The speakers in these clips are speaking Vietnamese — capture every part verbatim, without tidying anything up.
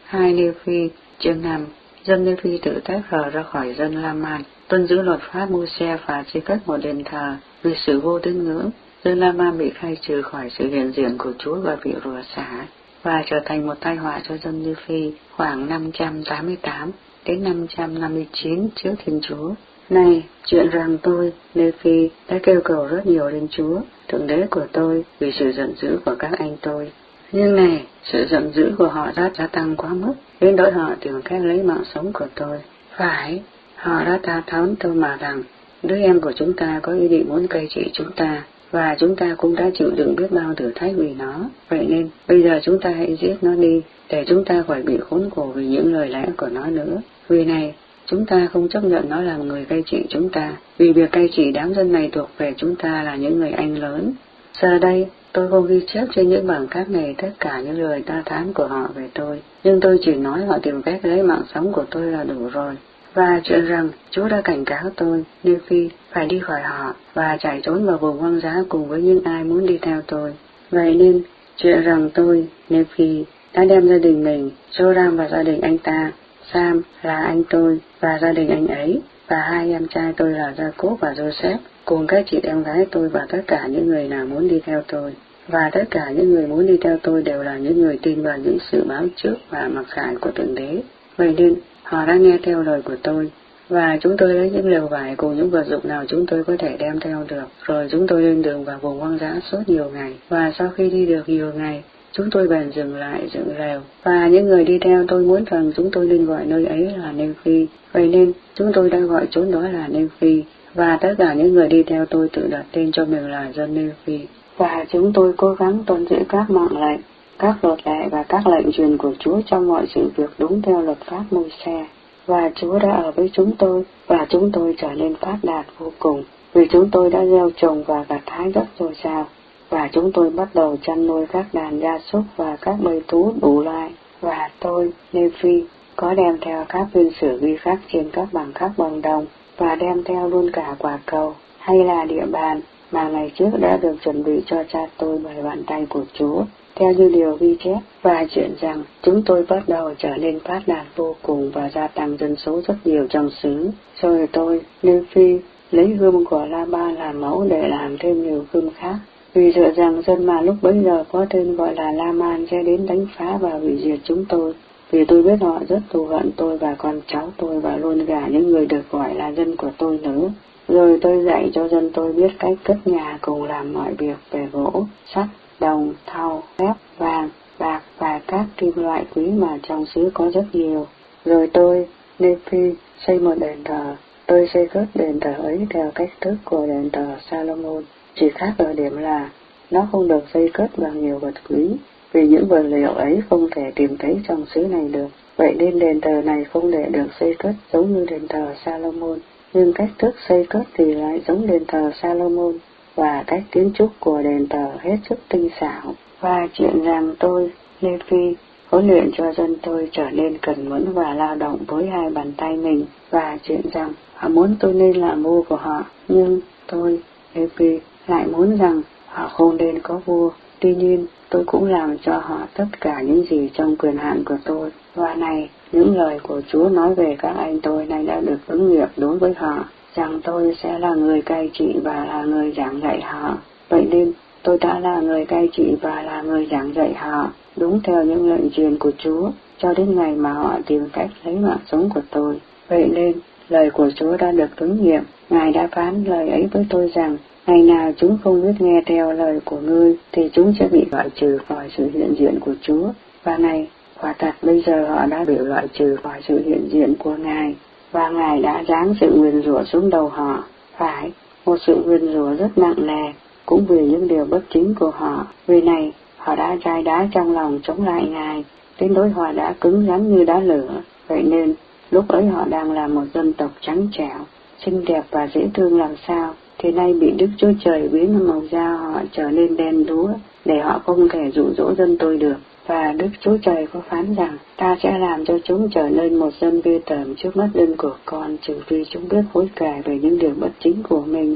Hai Nephi, chương năm. Dân Nephi tự tách rời ra khỏi dân La-man, tuân giữ luật pháp Môi-se và chia cắt một đền thờ. Vì sự vô tín ngưỡng, dân La-man bị khai trừ khỏi sự hiện diện của Chúa và bị rủa xả, và trở thành một tai họa cho dân Nephi khoảng năm trăm tám mươi tám đến năm trăm năm mươi chín trước Thiên Chúa. Này, chuyện rằng tôi, Nephi, đã kêu cầu rất nhiều đến Chúa, Thượng Đế của tôi, vì sự giận dữ của các anh tôi. Nhưng này, sự giận dữ của họ đã gia tăng quá mức, đến nỗi họ tìm cách lấy mạng sống của tôi. Phải, họ đã ta thán tôi mà rằng, đứa em của chúng ta có ý định muốn cai trị chúng ta, và chúng ta cũng đã chịu đựng biết bao thử thách vì nó. Vậy nên, bây giờ chúng ta hãy giết nó đi, để chúng ta khỏi bị khốn khổ vì những lời lẽ của nó nữa. Vì này, chúng ta không chấp nhận nó làm người cai trị chúng ta, vì việc cai trị đám dân này thuộc về chúng ta là những người anh lớn. Giờ đây, tôi không ghi chép trên những bảng cát này tất cả những lời ta thán của họ về tôi, nhưng tôi chỉ nói họ tìm cách lấy mạng sống của tôi là đủ rồi. Và chuyện rằng Chúa đã cảnh cáo tôi, Nephi, phải đi khỏi họ và chạy trốn vào vùng hoang dã cùng với những ai muốn đi theo tôi. Vậy nên, chuyện rằng tôi, Nephi, đã đem gia đình mình, Joram và gia đình anh ta, Sam là anh tôi và gia đình anh ấy, và hai em trai tôi là Jacob và Joseph, cùng các chị em gái tôi và tất cả những người nào muốn đi theo tôi. Và tất cả những người muốn đi theo tôi đều là những người tin vào những sự báo trước và mặc khải của Thượng Đế. Vậy nên, họ đã nghe theo lời của tôi, và chúng tôi lấy những lều vải cùng những vật dụng nào chúng tôi có thể đem theo được, rồi chúng tôi lên đường vào vùng hoang dã suốt nhiều ngày. Và sau khi đi được nhiều ngày, chúng tôi bèn dừng lại dựng lều, và những người đi theo tôi muốn rằng chúng tôi nên gọi nơi ấy là Nephi. Vậy nên, chúng tôi đã gọi chốn đó là Nephi, và tất cả những người đi theo tôi tự đặt tên cho mình là dân Nephi. Và chúng tôi cố gắng tuân giữ các mạng lệnh, các luật lệ và các lệnh truyền của Chúa trong mọi sự việc đúng theo luật pháp Môi-se. Và Chúa đã ở với chúng tôi, và chúng tôi trở nên phát đạt vô cùng, vì chúng tôi đã gieo trồng và gặt hái rất dồi dào. Và chúng tôi bắt đầu chăn nuôi các đàn gia súc và các bầy thú đủ loại. Và tôi, Nephi, có đem theo các viên sử ghi khắc trên các bảng khắc bằng đồng, và đem theo luôn cả quả cầu, hay là địa bàn, mà ngày trước đã được chuẩn bị cho cha tôi bởi bàn tay của Chúa, theo như điều ghi chép. Và chuyện rằng chúng tôi bắt đầu trở nên phát đạt vô cùng và gia tăng dân số rất nhiều trong xứ. Rồi tôi, Nephi, lấy gươm của La-ba làm mẫu để làm thêm nhiều gươm khác, vì sợ rằng dân mà lúc bấy giờ có tên gọi là La-man sẽ đến đánh phá và hủy diệt chúng tôi, vì tôi biết họ rất thù hận tôi và con cháu tôi và luôn cả những người được gọi là dân của tôi nữa. Rồi tôi dạy cho dân tôi biết cách cất nhà cùng làm mọi việc về gỗ, sắt, đồng, thau, thép, vàng, bạc và các kim loại quý mà trong xứ có rất nhiều. Rồi tôi, Nephi, xây một đền thờ. Tôi xây cất đền thờ ấy theo cách thức của đền thờ Salomon, chỉ khác ở điểm là nó không được xây cất bằng nhiều vật quý, vì những vật liệu ấy không thể tìm thấy trong xứ này được. Vậy nên đền thờ này không để được xây cất giống như đền thờ Salomon, nhưng cách thức xây cất thì lại giống đền thờ Salomon, và cách kiến trúc của đền thờ hết sức tinh xảo. Và chuyện rằng tôi, Nephi, huấn luyện cho dân tôi trở nên cẩn mẫn và lao động với hai bàn tay mình, và chuyện rằng họ muốn tôi nên làm vua của họ, nhưng tôi, Nephi, lại muốn rằng họ không nên có vua. Tuy nhiên, tôi cũng làm cho họ tất cả những gì trong quyền hạn của tôi. Và này, những lời của Chúa nói về các anh tôi nay đã được ứng nghiệm đối với họ, rằng tôi sẽ là người cai trị và là người giảng dạy họ. Vậy nên, tôi đã là người cai trị và là người giảng dạy họ, đúng theo những lệnh truyền của Chúa, cho đến ngày mà họ tìm cách lấy mạng sống của tôi. Vậy nên, lời của Chúa đã được ứng nghiệm. Ngài đã phán lời ấy với tôi rằng, ngày nào chúng không biết nghe theo lời của ngươi, thì chúng sẽ bị loại trừ khỏi sự hiện diện của Chúa. Và này, quả thật bây giờ họ đã bị loại trừ khỏi sự hiện diện của Ngài, và Ngài đã giáng sự nguyền rủa xuống đầu họ. Phải, một sự nguyền rủa rất nặng nề, cũng vì những điều bất chính của họ. Vì này, họ đã chai đá trong lòng chống lại Ngài, đến nỗi họ đã cứng rắn như đá lửa. Vậy nên, lúc ấy họ đang là một dân tộc trắng trẻo, xinh đẹp và dễ thương làm sao, thì nay bị Đức Chúa Trời biến màu da họ trở nên đen đúa, để họ không thể dụ dỗ dân tôi được. Và Đức Chúa Trời có phán rằng, ta sẽ làm cho chúng trở nên một dân ghê tởm trước mắt dân của con, trừ phi chúng biết hối cải về những điều bất chính của mình.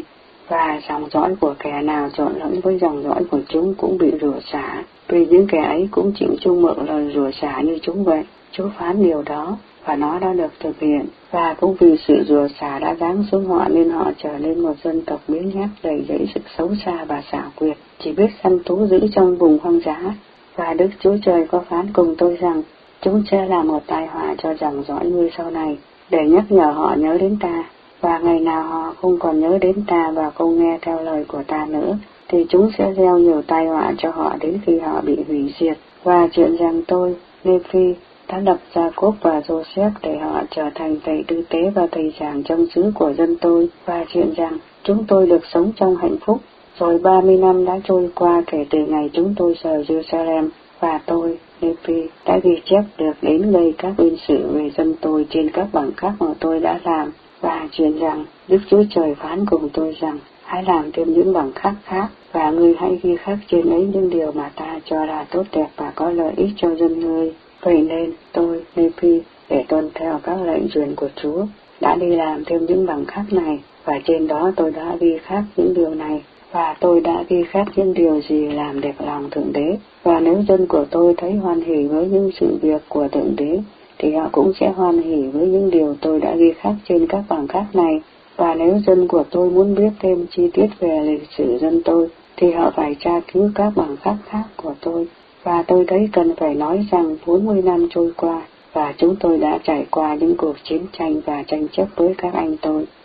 và dòng dõi của kẻ nào trộn lẫn với dòng dõi của chúng cũng bị rủa xả, vì những kẻ ấy cũng chịu chung mượn lời rủa xả như chúng vậy. Chúa phán điều đó, và nó đã được thực hiện, và cũng vì sự rủa xả đã giáng xuống họ nên họ trở nên một dân tộc biếng nhác đầy dẫy sự xấu xa và xảo quyệt, chỉ biết săn thú giữ trong vùng hoang dã. Và Đức Chúa Trời có phán cùng tôi rằng, chúng sẽ là một tai họa cho dòng dõi ngươi sau này, để nhắc nhở họ nhớ đến ta. Và ngày nào họ không còn nhớ đến ta và không nghe theo lời của ta nữa, thì chúng sẽ gieo nhiều tai họa cho họ đến khi họ bị hủy diệt. Và chuyện rằng tôi, Nephi, đã lập Gia-cốp và Joseph để họ trở thành thầy tư tế và thầy giảng trong xứ của dân tôi, và chuyện rằng chúng tôi được sống trong hạnh phúc. Rồi ba mươi năm đã trôi qua kể từ ngày chúng tôi rời Jerusalem, và tôi, Nephi, đã ghi chép được đến đây các uyên sự về dân tôi trên các bằng khác mà tôi đã làm, và chuyện rằng Đức Chúa Trời phán cùng tôi rằng, hãy làm thêm những bằng khác khác, và ngươi hãy ghi khắc trên ấy những điều mà ta cho là tốt đẹp và có lợi ích cho dân ngươi. Vậy nên tôi, Nephi, để tuân theo các lệnh truyền của Chúa, đã đi làm thêm những bằng khắc này, và trên đó tôi đã ghi khắc những điều này, và tôi đã ghi khắc những điều gì làm đẹp lòng Thượng Đế. Và nếu dân của tôi thấy hoan hỉ với những sự việc của Thượng Đế, thì họ cũng sẽ hoan hỉ với những điều tôi đã ghi khắc trên các bằng khắc này. Và nếu dân của tôi muốn biết thêm chi tiết về lịch sử dân tôi, thì họ phải tra cứu các bằng khắc khác của tôi. Và tôi thấy cần phải nói rằng bốn mươi năm trôi qua, và chúng tôi đã trải qua những cuộc chiến tranh và tranh chấp với các anh tôi.